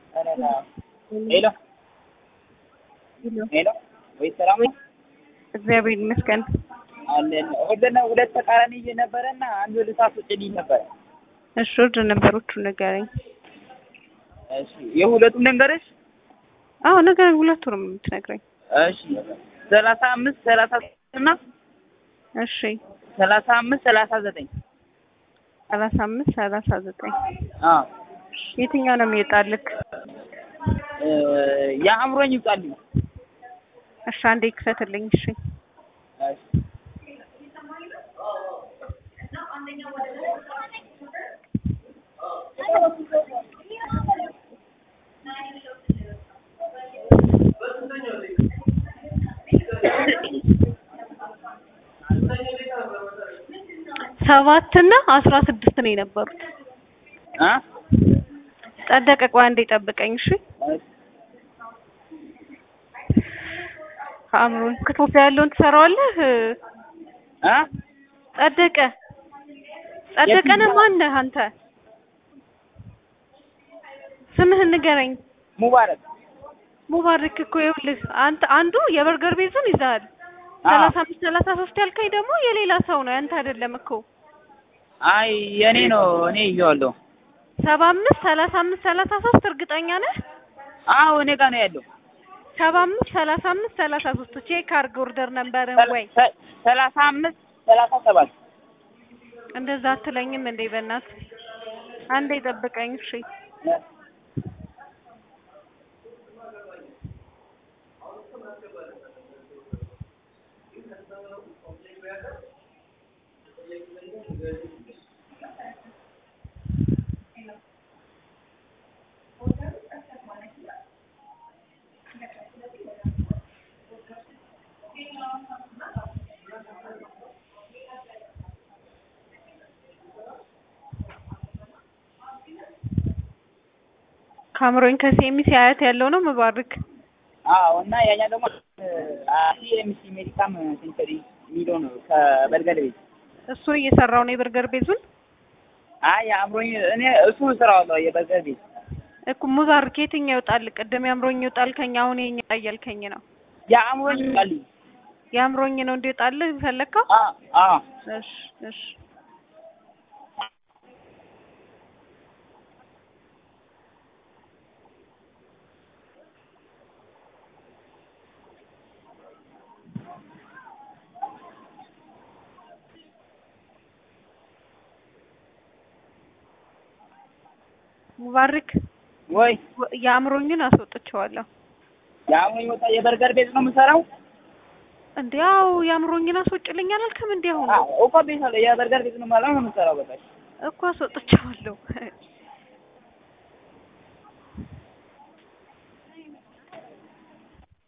ሄሎ ሄሎ ወይ ሰላም ነው? እግዚአብሔር ይመስገን አለን። ወደና ሁለት ተቃራኒ ነበርና አንዱ ልሳት ውጭልኝ ነበር። እሺ ወደ ነበሮቹ ነገረኝ። እሺ የሁለቱም ልንገርሽ? አዎ ነገረኝ፣ ሁለቱንም የምትነግረኝ። እሺ 35 30 እና እሺ 35 39 35 39 አዎ የትኛው ነው የሚወጣልክ? ያአምሮኝ ይውጣልኝ። እሺ አንዴ ክፈትልኝ። እሺ ሰባት እና 16 ነው የነበሩት። ጸደቀ። ቆይ አንዴ ጠብቀኝ። እሺ አምሮኝ ከኢትዮጵያ ያለውን ትሰራዋለህ? ጸደቀ ነው ማነህ አንተ? ስምህን ንገረኝ። ሙባረክ እኮ ይኸውልህ፣ አንዱ የበርገር ቤቱን ይዛል። 35 33 ያልከኝ ደግሞ የሌላ ሰው ነው፣ ያንተ አይደለም እኮ። አይ የኔ ነው፣ እኔ ይዤዋለሁ። 75 35 33 እርግጠኛ ነህ? አዎ እኔ ጋር ነው ያለው። 75 35 33 ቼክ አድርግ ኦርደር ነምበርን ወይ 35 37 እንደዛ አትለኝም እንዴ? በእናትህ አንዴ ጠብቀኝ። እሺ ካምሮኝ ከሴሚሲ አያት ያለው ነው መባረክ። አዎ እና ያኛ ደግሞ ሲኤምሲ ሜዲካም ሴንተሪ ሚሎ ነው ከበርገር ቤት። እሱ እየሰራው ነው የበርገር ቤቱን። አይ አምሮኝ እኔ እሱ ስራው ነው የበርገር ቤት እኮ። ሙባረክ የትኛው ይወጣል? ቀደም ያምሮኝ ይወጣል ከኛ፣ አሁን የኛ ያያልከኝ ነው። ያምሮኝ ይወጣል። ያምሮኝ ነው እንዲወጣል ፈለከው? አዎ እሺ እሺ ሙባረክ ወይ ያምሮኝን አስወጥቼዋለሁ። ያምሮኝ ወጣ። የበርገር ቤት ነው የምሰራው። እንዴው ያምሮኝን አስወጭልኝ አላልክም? እንዴ አሁን እኮ ቤት አለ። የበርገር ቤት ነው ማለት ነው የምሰራው። በቃ እኮ አስወጥቼዋለሁ።